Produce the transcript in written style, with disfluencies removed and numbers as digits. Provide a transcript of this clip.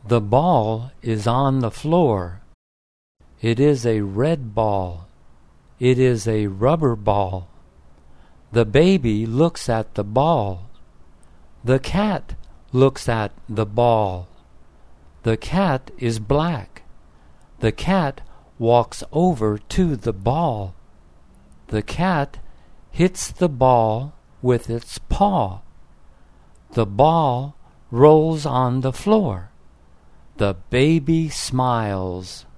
The ball is on the floor. It is a red ball. It is a rubber ball. The baby looks at the ball. The cat looks at the ball. The cat is black. The cat walks over to the ball. The cat hits the ball with its paw. The ball rolls on the floor. The baby smiles.